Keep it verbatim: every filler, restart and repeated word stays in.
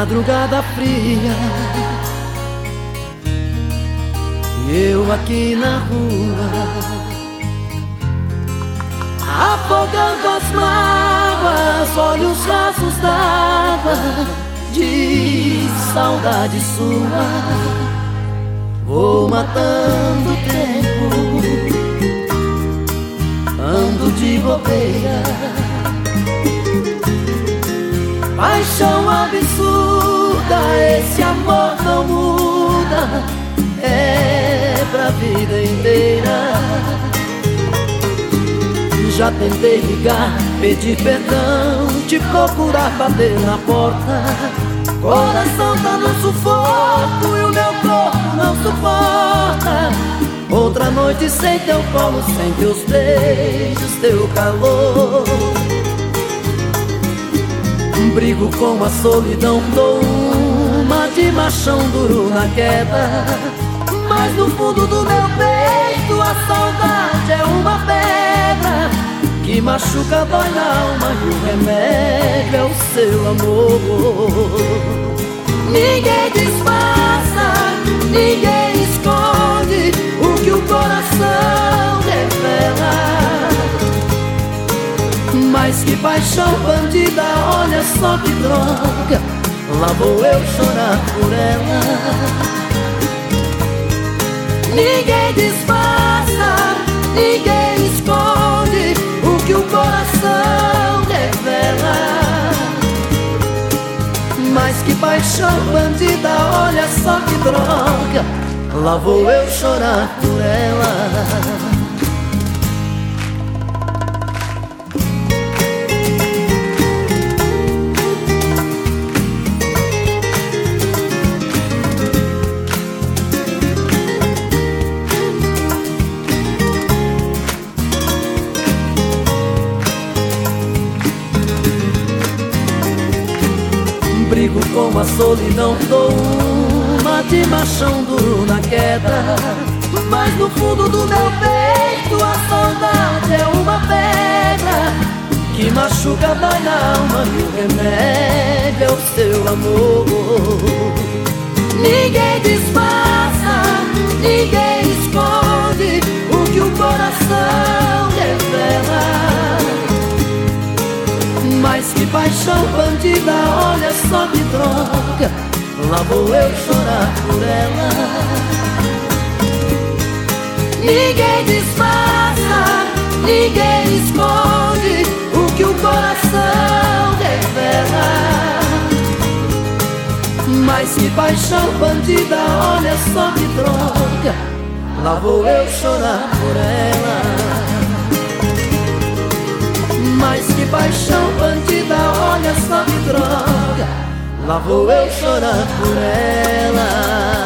madrugada fria, e eu aqui na rua, afogando as mágoas, olho os rasos d'água de saudade sua. Vou matando o tempo, ando de bobeira, paixão absurda, esse amor não muda, é pra vida inteira. Já tentei ligar, pedir perdão, te procurar, bater na porta. Coração tá no sufoco e o meu corpo não suporta outra noite sem teu colo, sem teus beijos, teu calor. Brigo com a solidão, dou uma de machão duro na queda, mas no fundo do meu peito a saudade é uma pedra que machuca, dói na alma, e o remédio é o seu amor. Ninguém disfarça, ninguém esconde o que o coração revela. Mas que paixão bandida, olha só que droga, lá vou eu chorar por ela. Ninguém disfarça, ninguém esconde o que o coração revela. Mas que paixão bandida, olha só que droga, lá vou eu chorar por ela. Brigo com a solidão, dou uma de machão duro na queda, mas no fundo do meu peito a saudade é uma pedra que machuca, dói na alma, e o remédio é o seu amor. Ninguém disfarça, ninguém esconde o que o coração revela. Mas que paixão bandida, olha só que droga, lá vou eu chorar por ela. Ninguém disfarça, ninguém esconde o que o coração revela. Mas que paixão bandida, olha só que droga, lá vou eu chorar por ela. Mas que paixão bandida, olha só que droga, lá vou eu chorar por ela.